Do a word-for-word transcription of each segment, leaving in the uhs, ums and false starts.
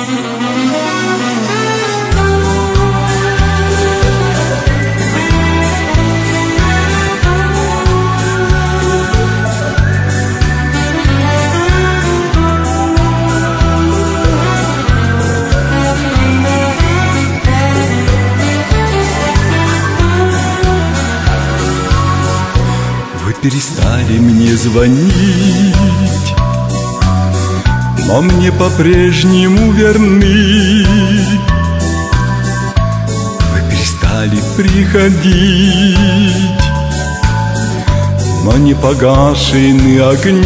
Перестали мне звонить, но мне по-прежнему верны. Вы перестали приходить, но не погашены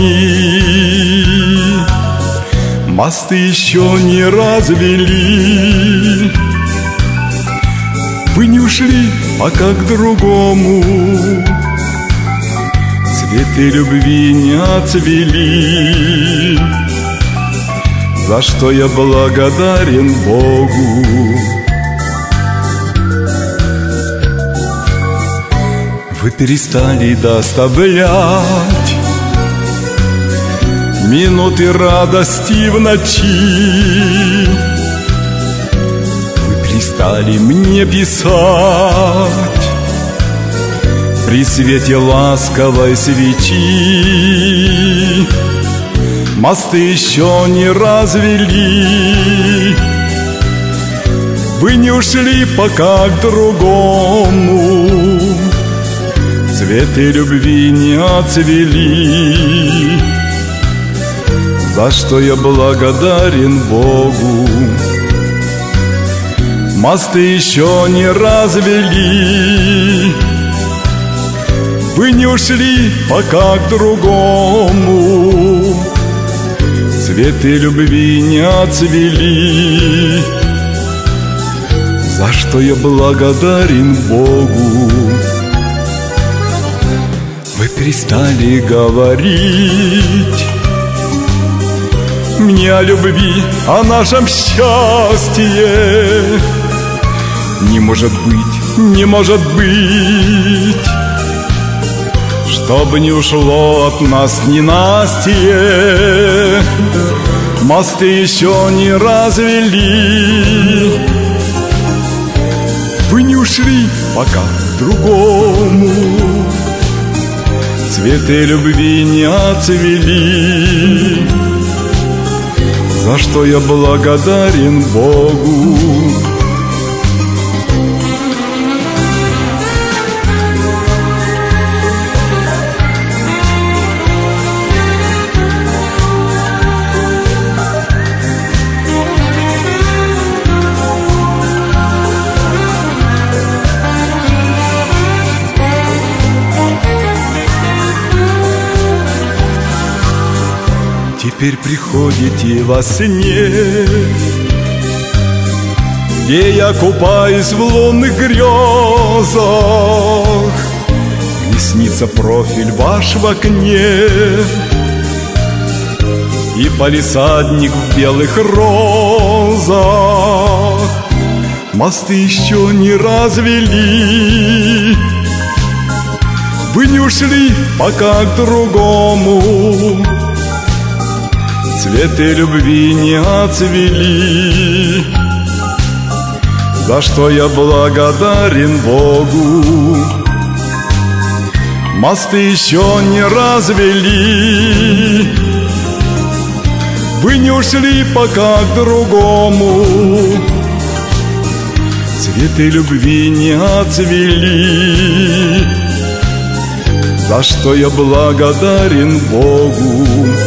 огни. Мосты еще не развели. Вы не ушли пока к другому. Цветы любви не отцвели, за что я благодарен Богу. Вы перестали доставлять минуты радости в ночи. Вы перестали мне писать при свете ласковой свечи. Мосты еще не развели. Вы не ушли пока к другому. Цветы любви не отцвели, за что я благодарен Богу. Мосты еще не развели. Вы не ушли пока к другому. Цветы любви не отцвели, за что я благодарен Богу. Вы перестали говорить мне о любви, о нашем счастье. Не может быть, не может быть, чтобы не ушло от нас ненастье. Мосты еще не развели. Вы не ушли пока к другому. Цветы любви не отцвели, за что я благодарен Богу. Теперь приходите во сне, где я купаюсь в лунных грезах. Мне снится профиль ваш в окне и палисадник в белых розах. Мосты еще не развели. Вы не ушли пока к другому. Цветы любви не отцвели, за что я благодарен Богу. Мосты еще не развели. Вы не ушли пока к другому. Цветы любви не отцвели, за что я благодарен Богу.